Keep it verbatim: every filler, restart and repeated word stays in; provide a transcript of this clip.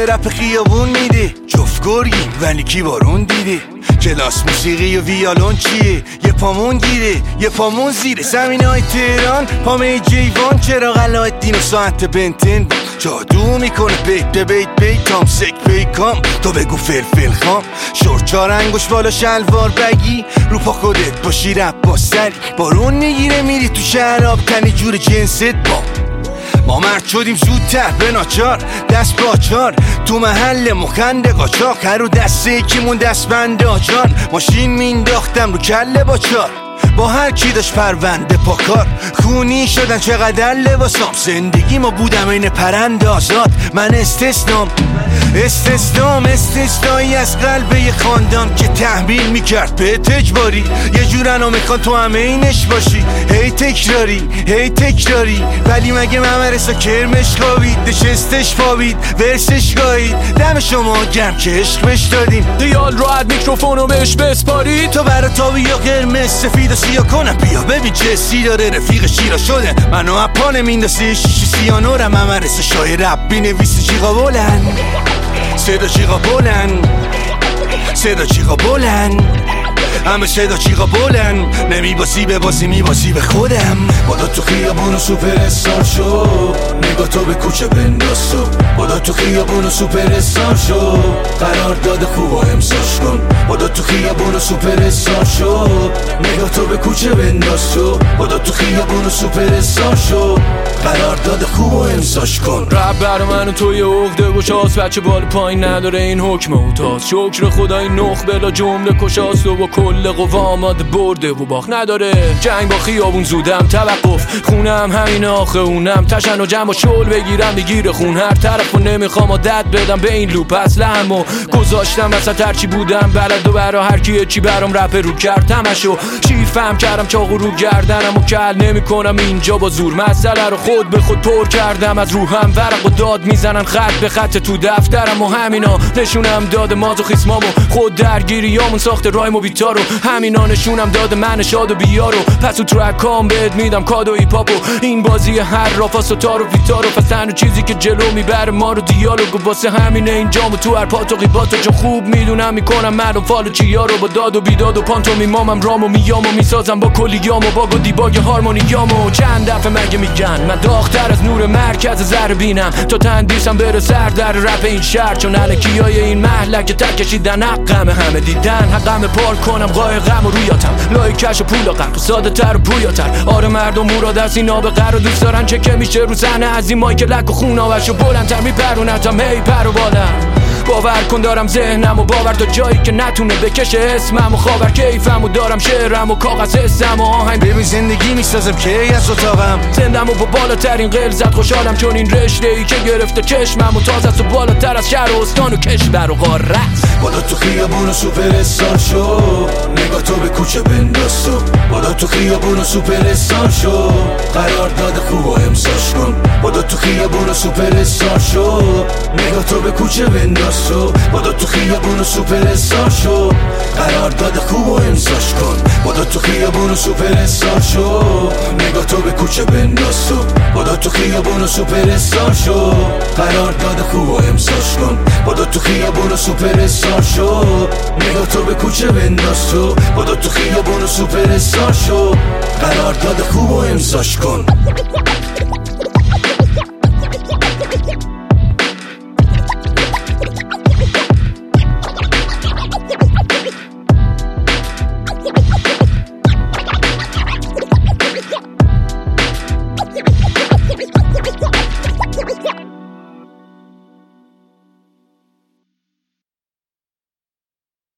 به رپ خیابون میده، جفت گرگیم ولی کی بارون دیده. کلاس موسیقی و ویالون چیه؟ یه پامون گیره یه پامون زیره. زمینه های تهران پامه جیوان، چرا غلایت دین و ساعت بنتن جادو میکنه. بیت به بیت بیتام سک پیکام، تو بگو فلفل خام. شورت چار انگوش بالا شلوار بگی، رو پا خودت باشی رپ با سری. بارون میگیره میری تو شراب تنی جور جنست با. ما مرد شدیم زودتر به ناچار، دست باچار تو محل مخنده قاچاق. هر رو دسته یکیمون دست بند آجان، ماشین مینداختم رو کله با چار. با هر کی داشت پرونده پاکار، خونی شدن چقدر لباسام. زندگی ما بودم این پرند آزاد، من استثنام استثنام استثنایی از قلب یه خاندان که تحمیل میکرد به اجباری. یه جورنو میخوان تو همه اینش باشی، هی تکراری هی تکراری. ولی مگه ممرسا کرمش خوابید، نشستش پابید ورسش گاهید. دم شما گرم که عشق بش دادیم، دیال راحت میکروفونو بهش بسپاری. تو برا تابی یا قرمز سفید و سیاه کنم. بیا ببین چه سی داره رفیق شیرا شده، منو اپانه میندازه شیشی سیانورم. ممرسا شای رب بینویسی جیغا بلند، صدا چیغا بلند، صدا چیغا بلند، همه صدا چیغا بلند. نمیباسی به بازی میباسی به خودم. بادا تو خیابون و سوپر استار شو، نگاه تو به کوچه بنداز تو. بادا تو خیابون و سوپر استار شو، قرار داده خوب و امساش کن. بادا تو خیابون و سوپر استار شو، نگاه تو به کوچه بنداز تو. بادا تو خیابون و سوپر استار شو، قرار داده خوب و امساش کن. رب بر من و توی عقده و شاست، بچه بال پایین نداره این حکم و تاز. شکر خدای نخ بلا جمله کشاست و با کل قوا آماده برده و باخ نداره. جنگ با خیابون زودم توقف، خونم همین آخه اونم تشن و جمع و شل بگیرم بگیر خون هر طرف و نمیخوام عادت بدم به این لوپ. اصلا و گذاشتم وسط هرچی بودم بلد و برا هر کیه چی برام رپ رو کردمشو. شیر فهم کردم چاقو رو گردنم و کل نمی کنم اینجا با زور. مسئله رو خود به خود پر کردم از روحم، ورق و داد میزنن خط به خط تو دفترم. و همینا نشونم داد مازوخیسمامو، خود درگیریامون ساخت رایم و بیتارو. همینا نشونم داد من شاد و بیارو، پس تو ترکام بهت میدم کادو ای پاپو. این بازی هر رافاس و تارو ویتارو، پس تنها چیزی که جلو میبره ما رو دیالوگو. واسه همینه اینجامو تو هر پاتو قیباتو، چون خوب میدونم میکنم مردم فالو چیا رو. با داد و بیداد و پانتو میمامم رامو میامو میسازم با کلیامو، باگ و دیباگ هارمونیامو. چند دفعه مگه میگن من داغتر از نور مرکز ذره بینم، تا تندیسم بره سر در رپ این شهر. چون الکیای این محلک تک کشیدن حقم، همه دیدن حقم پار کنم قایقم و رویاتم. لایکش و پول و غم ساده تر و پویاتر. آره مردم مراد از این آبقر رو دوست دارن، چه که میشه رو صحنه از این مایک لک و خوناوش و بلندتر میپرونتم هی پر و بالم. باور کن دارم ذهنم و باور تا جایی که نتونه بکشه اسمم و خاور کیفم و دارم شعرم و کاغذ حسم و آهنگ. ببین زندگی میسازم که از اتاقم، زندم و با بالاترین غلظت خوشحالم، چون این رشته ای که گرفته چشمم و تازه است و بالاتر از شهر و استان و کشور و قاره. بادا تو خیابون و سوپر استار شو، نگاه تو به کوچه بنداز تو. بادا تو خیابون و سوپر استار شو، قرار داده خوب و امساش کن. بادا تو خیابون و سوپر استار شو، نگاه تو به کوچه بنداز تو. بادا تو خیابون و سوپر استار شو، قرار داده خوب و امساش کن. بادا تو خیابون و سوپر استار شو، نگاه تو به کوچه بنداز تو. بادا تو خیابون و سوپر استار شو، قرار داده خوب و امساش کن. بادا تو خیابون و سوپر استار شو، نگاه تو به کوچه بنداز تو. بادا تو خیابون و سوپر استار شو، قرار داده خوب و امساش کن.